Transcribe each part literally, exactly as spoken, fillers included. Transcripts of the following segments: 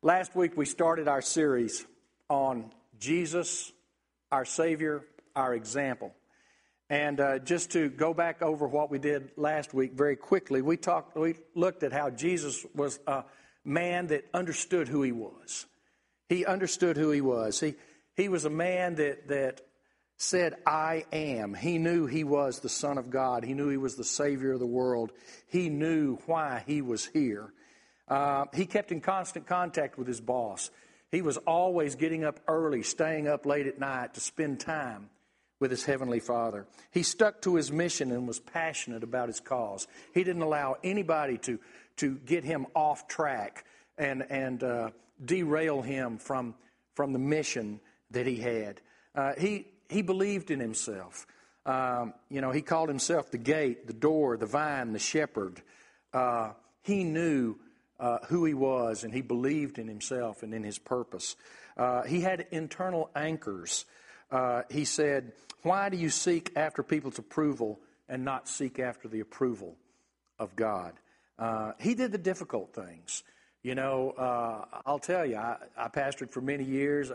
Last week we started our series on Jesus, our Savior, our example. And uh, just to go back over what we did last week very quickly, we talked, we looked at how Jesus was a man that understood who he was. He understood who he was. He he was a man that that said, "I am." He knew he was the Son of God. He knew he was the Savior of the world. He knew why he was here. Uh, he kept in constant contact with his boss. He was always getting up early, staying up late at night to spend time with his Heavenly Father. He stuck to his mission and was passionate about his cause. He didn't allow anybody to, to get him off track and, and uh, derail him from, from the mission that he had. Uh, he, he believed in himself. Um, you know, he called himself the gate, the door, the vine, the shepherd. Uh, he knew Uh, who he was, and he believed in himself and in his purpose. Uh, he had internal anchors. Uh, he said, "Why do you seek after people's approval and not seek after the approval of God?" Uh, he did the difficult things. You know, uh, I'll tell you, I, I pastored for many years.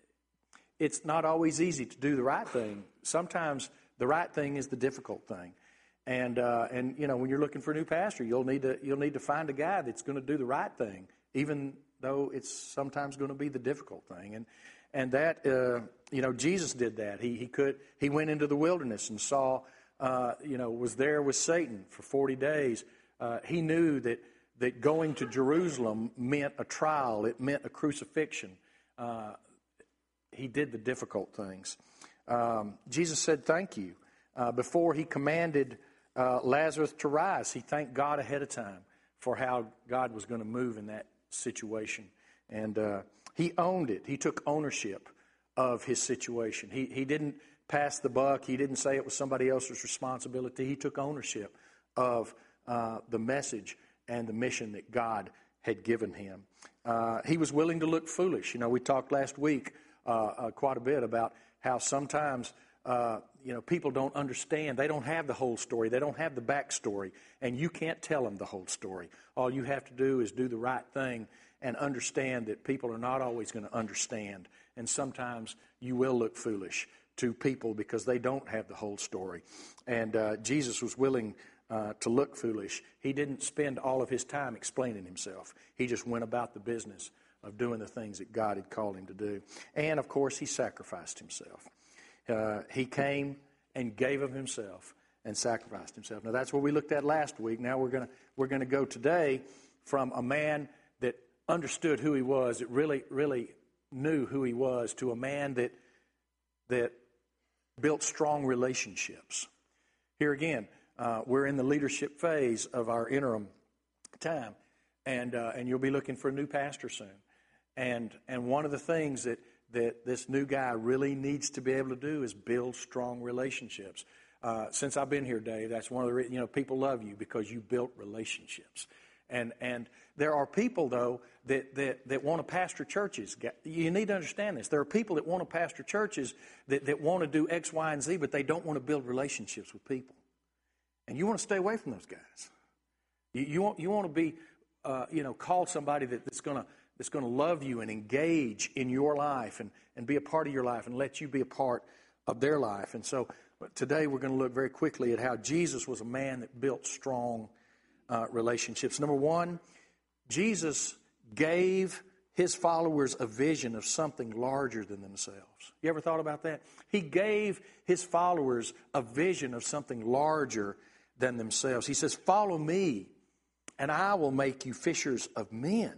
It's not always easy to do the right thing. Sometimes the right thing is the difficult thing. And uh, and you know, when you're looking for a new pastor, you'll need to you'll need to find a guy that's going to do the right thing, even though it's sometimes going to be the difficult thing. And and that uh, you know, Jesus did that. He he could he went into the wilderness and saw uh, you know was there with Satan for forty days. Uh, he knew that that going to Jerusalem meant a trial. It meant a crucifixion. Uh, he did the difficult things. Um, Jesus said, "Thank you," uh, before he commanded Uh, Lazarus to rise. He thanked God ahead of time for how God was going to move in that situation. And uh, he owned it. He took ownership of his situation. He, he didn't pass the buck. He didn't say it was somebody else's responsibility. He took ownership of uh, the message and the mission that God had given him. Uh, he was willing to look foolish. You know, we talked last week uh, uh, quite a bit about how sometimes Uh, you know, people don't understand. They don't have the whole story. They don't have the backstory. And you can't tell them the whole story. All you have to do is do the right thing and understand that people are not always going to understand. And sometimes you will look foolish to people because they don't have the whole story. And uh, Jesus was willing uh, to look foolish. He didn't spend all of his time explaining himself. He just went about the business of doing the things that God had called him to do. And, of course, he sacrificed himself. Uh, he came and gave of himself and sacrificed himself. Now that's what we looked at last week. Now we're gonna we're gonna go today from a man that understood who he was, that really really knew who he was, to a man that that built strong relationships. Here again, uh, we're in the leadership phase of our interim time, and uh, and you'll be looking for a new pastor soon. And and one of the things that that this new guy really needs to be able to do is build strong relationships. Uh, since I've been here, Dave, that's one of the re- you know people love you because you built relationships. And and there are people though that that that want to pastor churches. You need to understand this. There are people that want to pastor churches that that want to do X, Y, and Z, but they don't want to build relationships with people. And you want to stay away from those guys. You, you want you want to be uh, you know call somebody that, that's going to. that's going to love you and engage in your life and, and be a part of your life and let you be a part of their life. And so today we're going to look very quickly at how Jesus was a man that built strong uh, relationships. Number one, Jesus gave his followers a vision of something larger than themselves. You ever thought about that? He gave his followers a vision of something larger than themselves. He says, "Follow me, and I will make you fishers of men.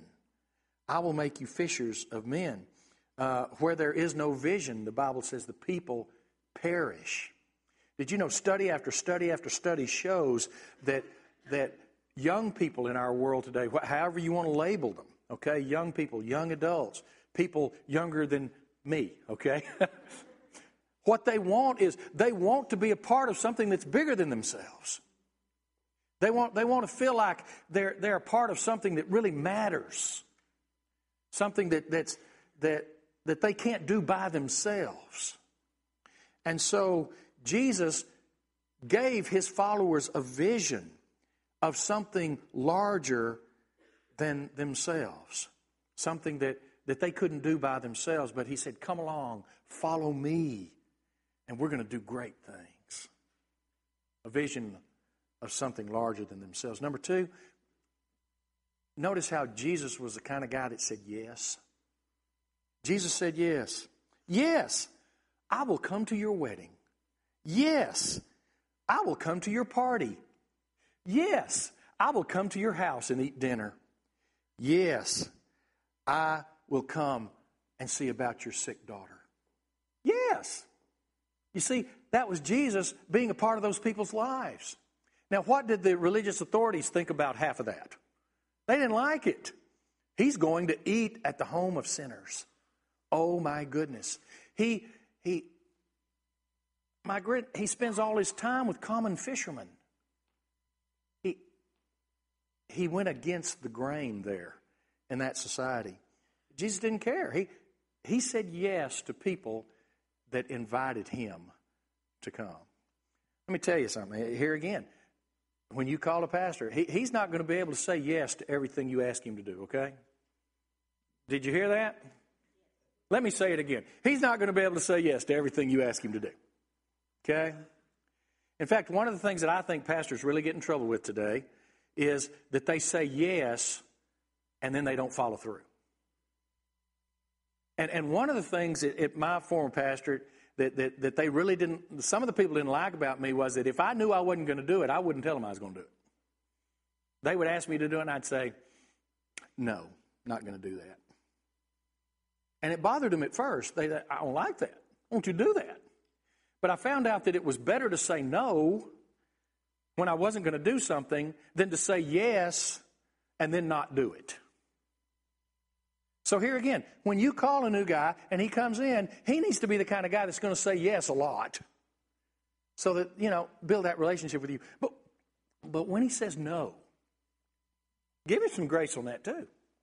I will make you fishers of men." Uh, where there is no vision, the Bible says the people perish. Did you know study after study after study shows that that young people in our world today, however you want to label them, okay, young people, young adults, people younger than me, okay, what they want is they want to be a part of something that's bigger than themselves. They want they want to feel like they're they're a part of something that really matters. Something that that's that that they can't do by themselves. And so Jesus gave his followers a vision of something larger than themselves. something that, that they couldn't do by themselves. But he said, come along, follow me, and we're going to do great things. A vision of something larger than themselves. Number two, notice how Jesus was the kind of guy that said yes. Jesus said yes. Yes, I will come to your wedding. Yes, I will come to your party. Yes, I will come to your house and eat dinner. Yes, I will come and see about your sick daughter. Yes. You see, that was Jesus being a part of those people's lives. Now, what did the religious authorities think about half of that? They didn't like it. He's going to eat at the home of sinners. Oh, my goodness. He, he, my grid, he spends all his time with common fishermen. He, he went against the grain there in that society. Jesus didn't care. He, he said yes to people that invited him to come. Let me tell you something. Here again, when you call a pastor, he, he's not going to be able to say yes to everything you ask him to do, okay? Did you hear that? Let me say it again. He's not going to be able to say yes to everything you ask him to do, okay? In fact, one of the things that I think pastors really get in trouble with today is that they say yes and then they don't follow through. And and one of the things at, at my former pastorate that, that, that they really didn't, some of the people didn't like about me was that if I knew I wasn't going to do it, I wouldn't tell them I was going to do it. They would ask me to do it and I'd say, no, not going to do that. And it bothered them at first. They said, I don't like that. Won't you do that? But I found out that it was better to say no when I wasn't going to do something than to say yes and then not do it. So here again, when you call a new guy and he comes in, he needs to be the kind of guy that's going to say yes a lot so that, you know, build that relationship with you. But, but when he says no, give him some grace on that too.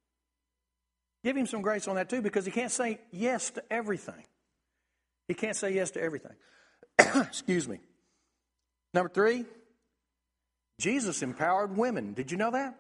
Give him some grace on that too, because he can't say yes to everything. He can't say yes to everything. Excuse me. Number three, Jesus empowered women. Did you know that?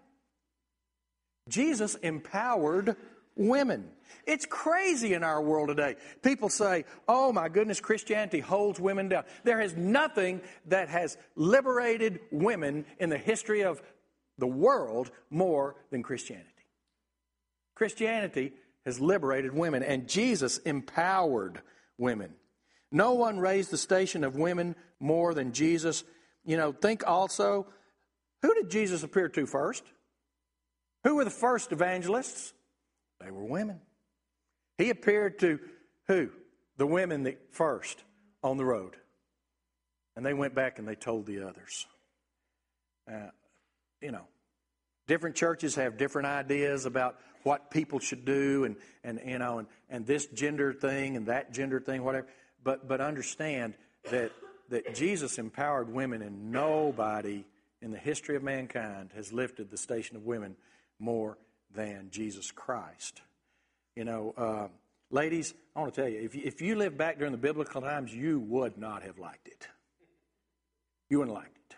Jesus empowered women. It's crazy in our world today. People say, oh my goodness, Christianity holds women down. There is nothing that has liberated women in the history of the world more than Christianity. Christianity has liberated women, and Jesus empowered women. No one raised the station of women more than Jesus. You know, think also, who did Jesus appear to first? Who were the first evangelists? They were women. He appeared to who? The women that first on the road. And they went back and they told the others. Uh, you know, different churches have different ideas about what people should do and, and you know, and, and this gender thing and that gender thing, whatever. But but understand that that Jesus empowered women, and nobody in the history of mankind has lifted the station of women more than Jesus Christ. You know, uh, ladies, I want to tell you, if you, if you lived back during the biblical times, you would not have liked it. You wouldn't have liked it.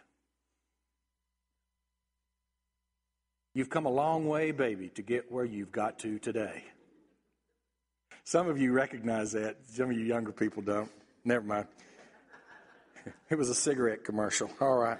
You've come a long way, baby, to get where you've got to today. Some of you recognize that. Some of you younger people don't. Never mind. It was a cigarette commercial. All right.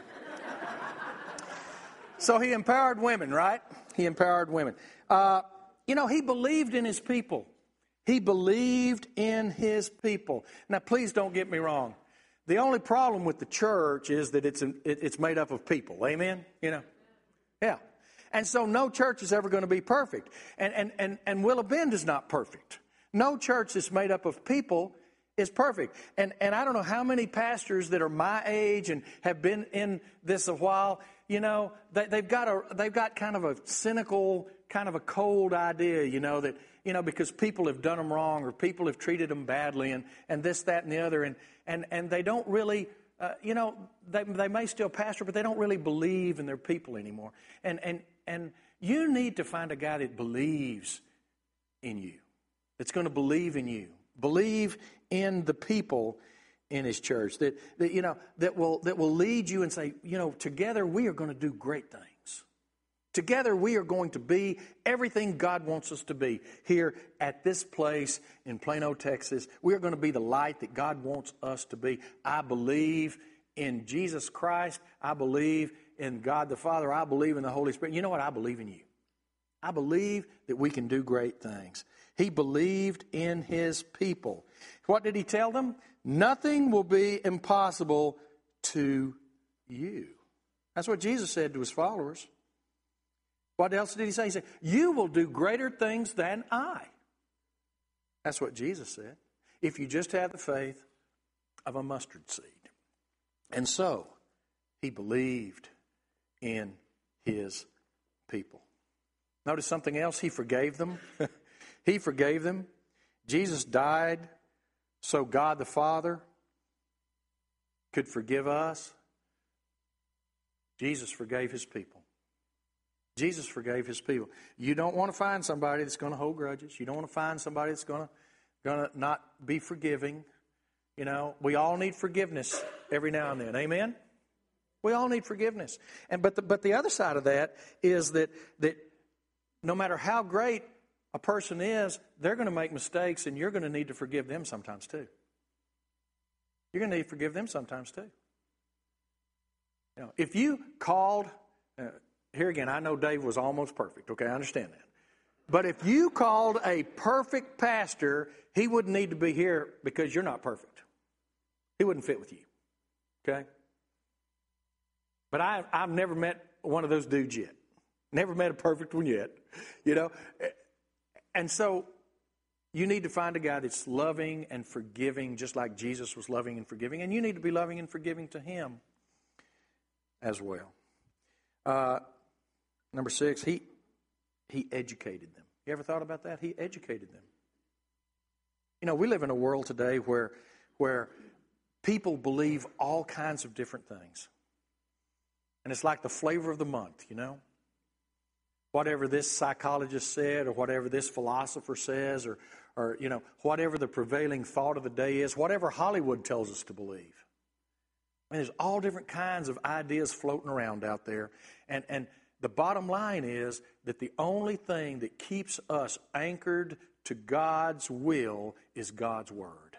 So he empowered women, right? He empowered women. Uh, you know, he believed in his people. He believed in his people. Now, please don't get me wrong. The only problem with the church is that it's it's made up of people. Amen? You know? Yeah. And so no church is ever going to be perfect. And, and, and, and Willow Bend is not perfect. No church that's made up of people is perfect. And, and I don't know how many pastors that are my age and have been in this a while, you know, they, they've got a they've got kind of a cynical, kind of a cold idea, you know, that, you know, because people have done them wrong or people have treated them badly and, and this, that, and the other. And, and, and they don't really, uh, you know, they, they may still pastor, but they don't really believe in their people anymore. And, and, and you need to find a guy that believes in you, that's going to believe in you, believe in the people in his church, that, that you know, that will that will lead you and say, you know, together we are going to do great things. Together we are going to be everything God wants us to be here at this place in Plano, Texas. We are going to be the light that God wants us to be. I believe in Jesus Christ. I believe in God the Father. I believe in the Holy Spirit. You know what? I believe in you. I believe that we can do great things. He believed in his people. What did he tell them? Nothing will be impossible to you. That's what Jesus said to his followers. What else did he say? He said, you will do greater things than I. That's what Jesus said. If you just have the faith of a mustard seed. And so, he believed in his people. Notice something else. He forgave them. He forgave them. Jesus died so God the Father could forgive us. Jesus forgave his people. Jesus forgave his people. You don't want to find somebody that's going to hold grudges. You don't want to find somebody that's going to, going to not be forgiving. You know, we all need forgiveness every now and then. Amen? We all need forgiveness. And but the, but the other side of that is that that no matter how great a person is, they're going to make mistakes, and you're going to need to forgive them sometimes too. You're going to need to forgive them sometimes too. You know, if you called, uh, here again, I know Dave was almost perfect. Okay, I understand that. But if you called a perfect pastor, he wouldn't need to be here because you're not perfect. He wouldn't fit with you. Okay? But I, I've never met one of those dudes yet. Never met a perfect one yet. You know? And so you need to find a guy that's loving and forgiving, just like Jesus was loving and forgiving. And you need to be loving and forgiving to him as well. Uh, number six, he he educated them. You ever thought about that? He educated them. You know, we live in a world today where where people believe all kinds of different things. And it's like the flavor of the month, you know? Whatever this psychologist said, or whatever this philosopher says, or, or you know, whatever the prevailing thought of the day is, whatever Hollywood tells us to believe. I mean, there's all different kinds of ideas floating around out there. And, and the bottom line is that the only thing that keeps us anchored to God's will is God's Word.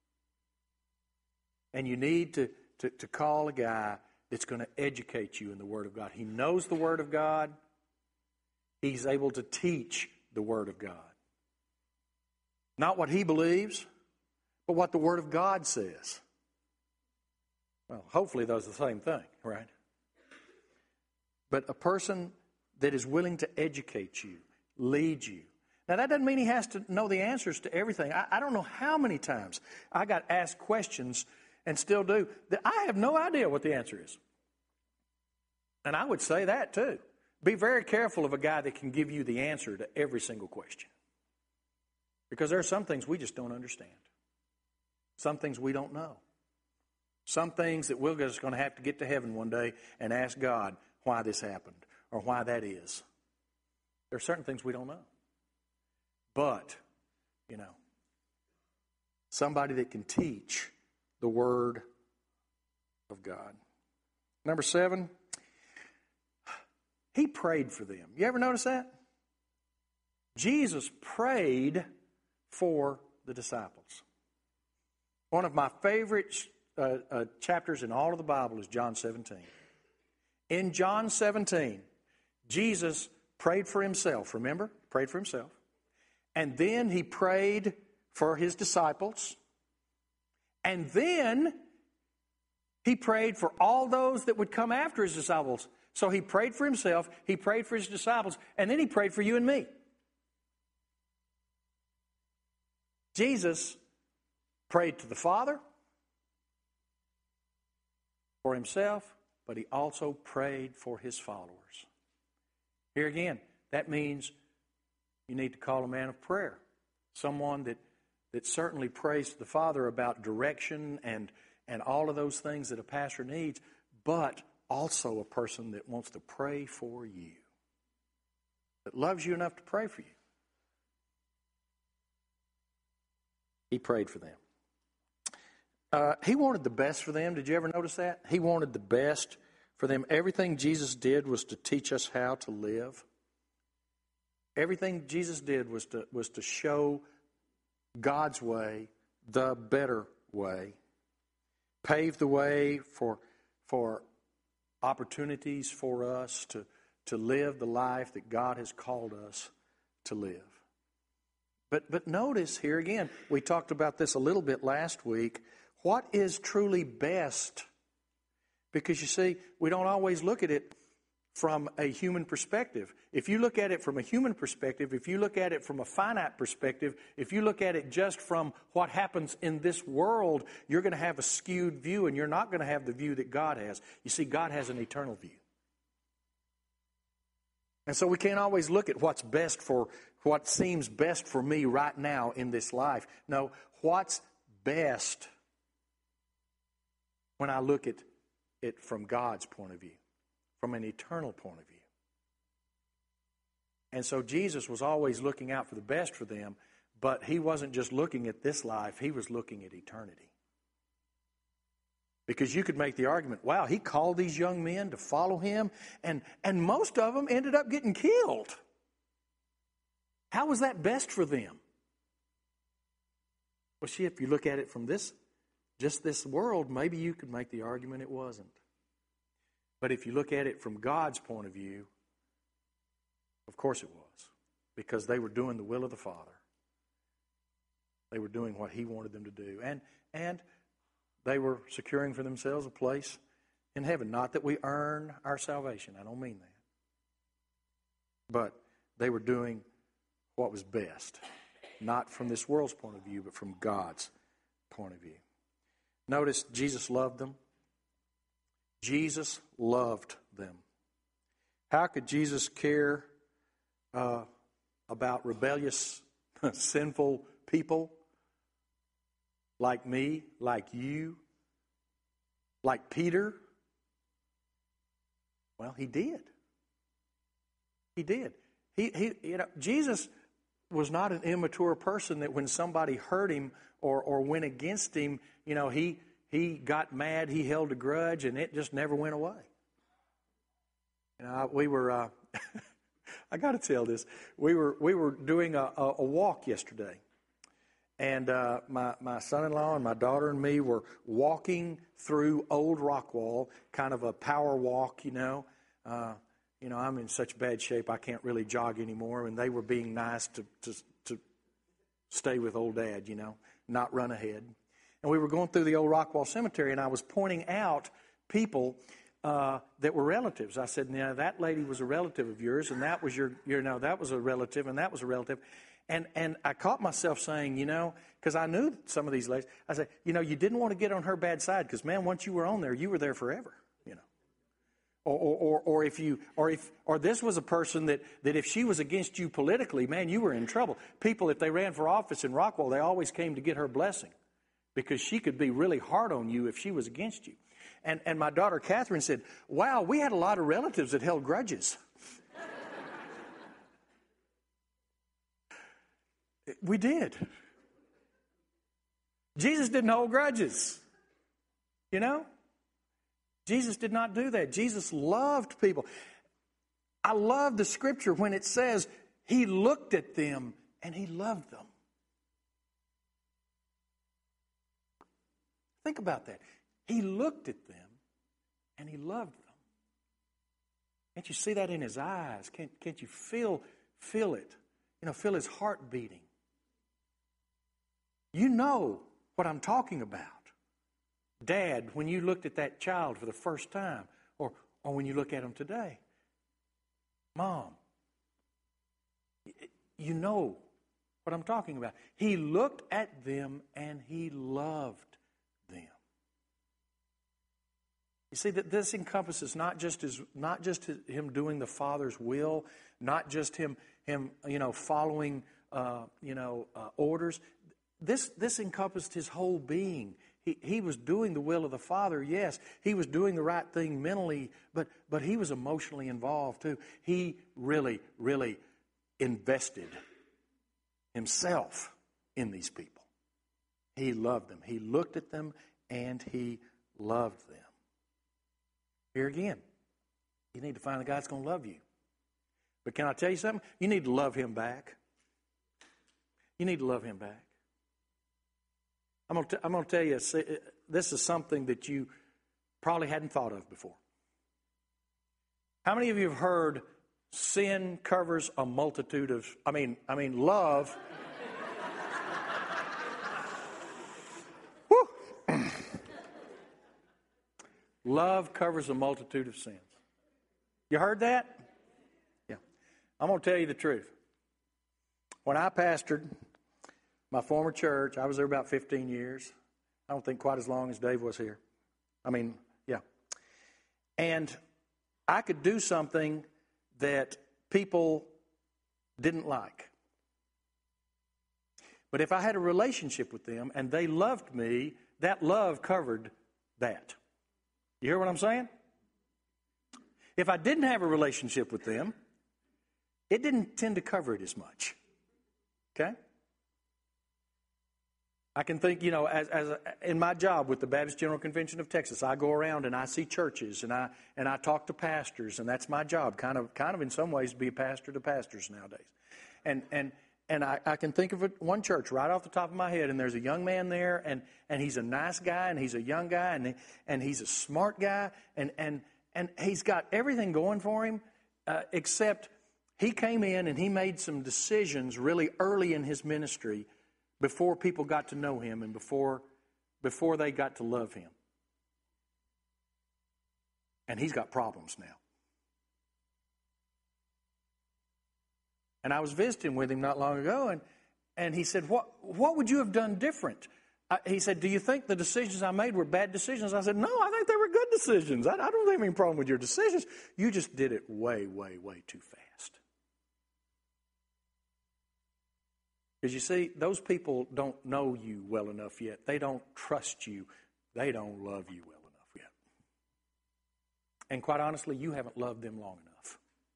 And you need to, to, to call a guy that's going to educate you in the Word of God. He knows the Word of God. He's able to teach the Word of God. Not what he believes, but what the Word of God says. Well, hopefully those are the same thing, right? But a person that is willing to educate you, lead you. Now, that doesn't mean he has to know the answers to everything. I, I don't know how many times I got asked questions, and still do, that I have no idea what the answer is. And I would say that too. Be very careful of a guy that can give you the answer to every single question. Because there are some things we just don't understand. Some things we don't know. Some things that we're just going to have to get to heaven one day and ask God why this happened or why that is. There are certain things we don't know. But, you know, somebody that can teach the Word of God. Number seven, he prayed for them. You ever notice that? Jesus prayed for the disciples. One of my favorite uh, uh, chapters in all of the Bible is John seventeen. In John seventeen, Jesus prayed for himself, remember? Prayed for himself. And then he prayed for his disciples. And then he prayed for all those that would come after his disciples. So he prayed for himself, he prayed for his disciples, and then he prayed for you and me. Jesus prayed to the Father for himself, but he also prayed for his followers. Here again, that means you need to call a man of prayer. Someone that that certainly prays to the Father about direction and, and all of those things that a pastor needs, but also a person that wants to pray for you, that loves you enough to pray for you. He prayed for them. Uh, he wanted the best for them. Did you ever notice that? He wanted the best for them. Everything Jesus did was to teach us how to live. Everything Jesus did was to, was to show God's way, the better way. Pave the way for, for opportunities for us to, to live the life that God has called us to live. But, but notice here again, we talked about this a little bit last week. What is truly best? Because you see, we don't always look at it from a human perspective. If you look at it from a human perspective, if you look at it from a finite perspective, if you look at it just from what happens in this world, you're going to have a skewed view, and you're not going to have the view that God has. You see, God has an eternal view. And so we can't always look at what's best for, what seems best for me right now in this life. No, what's best when I look at it from God's point of view, from an eternal point of view. And so Jesus was always looking out for the best for them, but he wasn't just looking at this life, he was looking at eternity. Because you could make the argument, wow, he called these young men to follow him, and, and most of them ended up getting killed. How was that best for them? Well, see, if you look at it from this, just this world, maybe you could make the argument it wasn't. But if you look at it from God's point of view, of course it was. Because they were doing the will of the Father. They were doing what he wanted them to do. And, and they were securing for themselves a place in heaven. Not that we earn our salvation. I don't mean that. But they were doing what was best. Not from this world's point of view, but from God's point of view. Notice Jesus loved them. Jesus loved them. How could Jesus care uh, about rebellious, sinful people like me, like you, like Peter? Well, he did. He did. He, he, you know, Jesus was not an immature person that when somebody hurt him or, or went against him, you know, he he got mad, he held a grudge, and it just never went away. You know, we were, uh, I got to tell this, we were we were doing a, a, a walk yesterday. And uh, my, my son-in-law and my daughter and me were walking through Old Rockwall, kind of a power walk, you know. Uh, you know, I'm in such bad shape I can't really jog anymore. And they were being nice to, to, to stay with old Dad, you know, not run ahead. And we were going through the Old Rockwall Cemetery, and I was pointing out people uh, that were relatives. I said, "Now that lady was a relative of yours, and that was your, you know, that was a relative, and that was a relative." And and I caught myself saying, you know, because I knew some of these ladies. I said, you know, you didn't want to get on her bad side because, man, once you were on there, you were there forever, you know. Or or or, or if you or if or this was a person that, that if she was against you politically, man, you were in trouble. People, if they ran for office in Rockwall, they always came to get her blessing because she could be really hard on you if she was against you. And and my daughter Catherine said, wow, we had a lot of relatives that held grudges. We did. Jesus didn't hold grudges. You know? Jesus did not do that. Jesus loved people. I love the scripture when it says he looked at them and he loved them. Think about that. He looked at them and he loved them. Can't you see that in his eyes? Can't, can't you feel, feel it? You know, feel his heart beating. You know what I'm talking about. Dad, when you looked at that child for the first time, or, or when you look at him today. Mom, you know what I'm talking about. He looked at them and he loved them. You see, that this encompasses not just his, not just him doing the Father's will, not just him, him, you know, following, uh, you know, uh, orders. This this encompassed his whole being. He he was doing the will of the Father, yes. He was doing the right thing mentally, but but he was emotionally involved too. He really, really invested himself in these people. He loved them. He looked at them and he loved them. Here again, You need to find the guy that's going to love you. But can I tell you something? You need to love him back. You need to love him back. I'm going to, I'm going to tell you, this is something that you probably hadn't thought of before. How many of you have heard sin covers a multitude of, I mean, I mean, love. Woo. Love covers a multitude of sins. You heard that? Yeah. I'm going to tell you the truth. When I pastored my former church, I was there about fifteen years. I don't think quite as long as Dave was here. I mean, yeah. And I could do something that people didn't like. But if I had a relationship with them and they loved me, that love covered that. You hear what I'm saying? If I didn't have a relationship with them, it didn't tend to cover it as much. Okay? I can think, you know, as, as a, in my job with the Baptist General Convention of Texas, I go around and I see churches and I and I talk to pastors, and that's my job, kind of, kind of in some ways, be a pastor to pastors nowadays. And and and I, I can think of it, one church right off the top of my head, and there's a young man there, and, and he's a nice guy, and he's a young guy, and he, and he's a smart guy, and and and he's got everything going for him, uh, except he came in and he made some decisions really early in his ministry, before people got to know him and before, before they got to love him. And he's got problems now. And I was visiting with him not long ago, and, and he said, what, what would you have done different? I, he said, do you think the decisions I made were bad decisions? I said, no, I think they were good decisions. I, I don't have any problem with your decisions. You just did it way, way, way too fast. Because you see, those people don't know you well enough yet. They don't trust you. They don't love you well enough yet. And quite honestly, you haven't loved them long enough.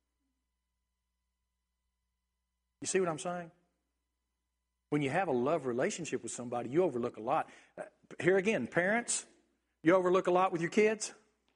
You see what I'm saying? When you have a love relationship with somebody, you overlook a lot. Uh, here again, parents, you overlook a lot with your kids?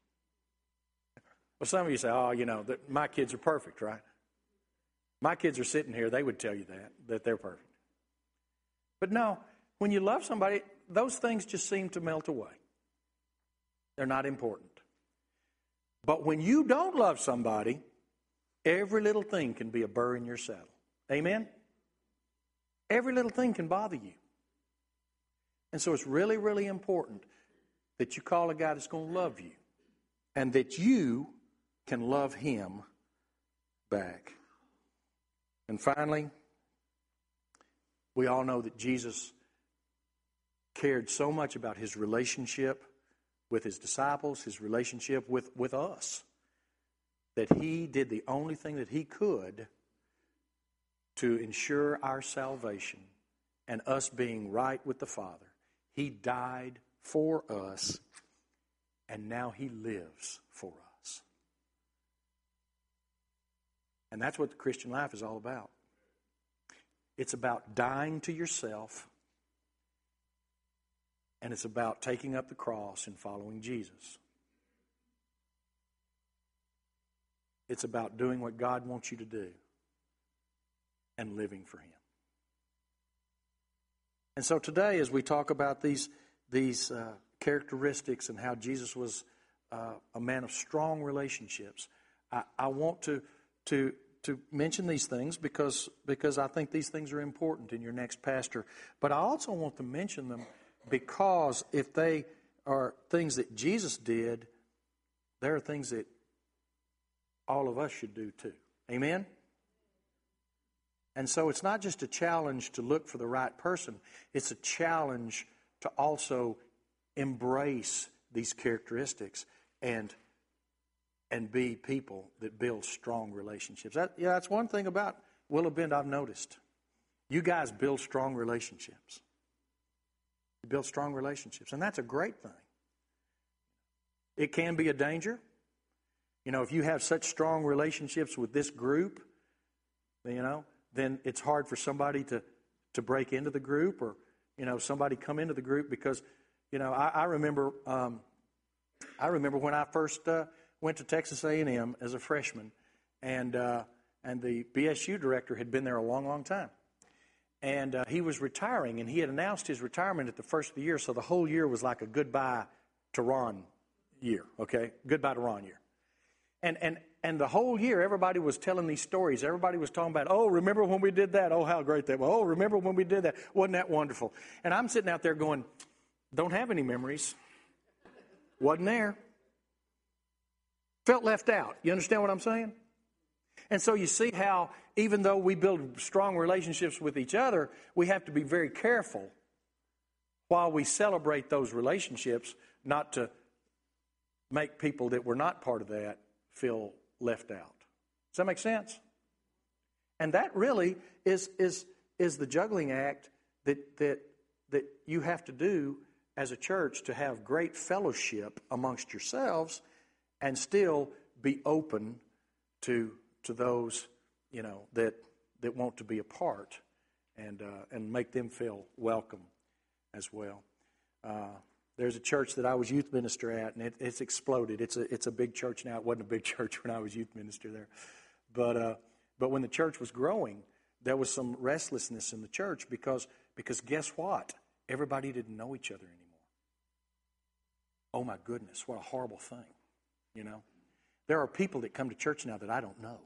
Well, some of you say, oh, you know, that my kids are perfect, right? My kids are sitting here, they would tell you that, that they're perfect. But no, when you love somebody, those things just seem to melt away. They're not important. But when you don't love somebody, every little thing can be a burr in your saddle. Amen? Every little thing can bother you. And so it's really, really important that you call a guy that's going to love you and that you can love him back. And finally, we all know that Jesus cared so much about his relationship with his disciples, his relationship with, with us, that he did the only thing that he could to ensure our salvation and us being right with the Father. He died for us, and now he lives for us. And that's what the Christian life is all about. It's about dying to yourself, and it's about taking up the cross and following Jesus. It's about doing what God wants you to do and living for him. And so today, as we talk about these, these uh, characteristics and how Jesus was uh, a man of strong relationships, I, I want to, to, to mention these things because, because I think these things are important in your next pastor. But I also want to mention them because if they are things that Jesus did, there are things that all of us should do too. Amen? And so it's not just a challenge to look for the right person. It's a challenge to also embrace these characteristics and and be people that build strong relationships. That, yeah, that's one thing about Willow Bend I've noticed. You guys build strong relationships. You build strong relationships, and that's a great thing. It can be a danger. You know, if you have such strong relationships with this group, you know, then it's hard for somebody to, to break into the group or, you know, somebody come into the group because, you know, I, I remember um, I remember when I first uh, went to Texas A and M as a freshman, and uh, and the B S U director had been there a long, long time. And uh, he was retiring, and he had announced his retirement at the first of the year, so the whole year was like a goodbye to Ron year, okay? Goodbye to Ron year. And and and the whole year, everybody was telling these stories. Everybody was talking about, oh, remember when we did that? Oh, how great that was. Oh, remember when we did that? Wasn't that wonderful? And I'm sitting out there going, don't have any memories. Wasn't there. Felt left out. You understand what I'm saying? And so you see how, even though we build strong relationships with each other, we have to be very careful while we celebrate those relationships not to make people that were not part of that feel left out. Does that make sense? And that really is is is the juggling act that that that you have to do as a church to have great fellowship amongst yourselves and still be open to to those, you know, that that want to be a part and uh, and make them feel welcome as well. Uh, there's a church that I was youth minister at, and it, it's exploded. It's a it's a big church now. It wasn't a big church when I was youth minister there, but uh, but when the church was growing, there was some restlessness in the church because because guess what? Everybody didn't know each other anymore. Oh my goodness, what a horrible thing, you know. There are people that come to church now that I don't know.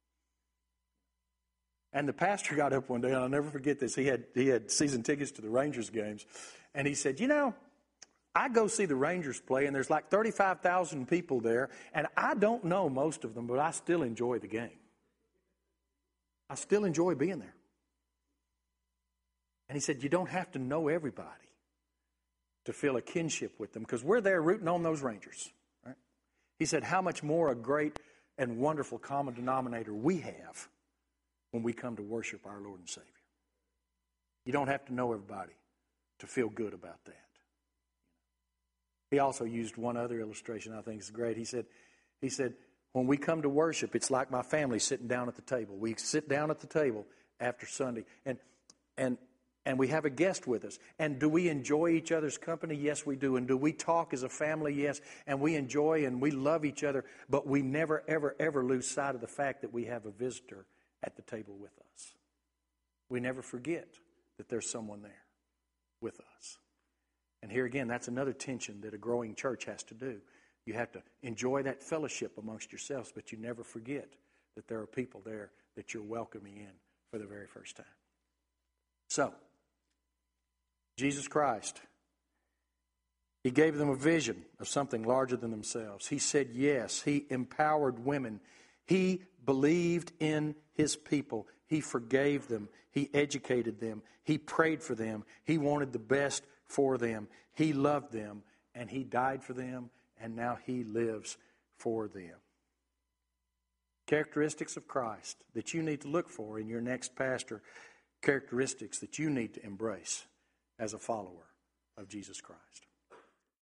And the pastor got up one day, and I'll never forget this. He had he had season tickets to the Rangers games, and he said, you know, I go see the Rangers play, and there's like thirty-five thousand people there, and I don't know most of them, but I still enjoy the game. I still enjoy being there. And he said, you don't have to know everybody to feel a kinship with them, because we're there rooting on those Rangers. Right? He said, how much more a great and wonderful common denominator we have when we come to worship our Lord and Savior. You don't have to know everybody to feel good about that. He also used one other illustration I think is great. He said, he said, when we come to worship, it's like my family sitting down at the table. We sit down at the table after Sunday, and and and we have a guest with us. And do we enjoy each other's company? Yes, we do. And do we talk as a family? Yes. And we enjoy and we love each other, but we never, ever, ever lose sight of the fact that we have a visitor at the table with us. We never forget that there's someone there with us. And here again, that's another tension that a growing church has to do. You have to enjoy that fellowship amongst yourselves, but you never forget that there are people there that you're welcoming in for the very first time. So, Jesus Christ, He gave them a vision of something larger than themselves. He said yes. He empowered women. He believed in His people. He forgave them. He educated them. He prayed for them. He wanted the best for them. He loved them, and He died for them, and now He lives for them. Characteristics of Christ that you need to look for in your next pastor, characteristics that you need to embrace as a follower of Jesus Christ.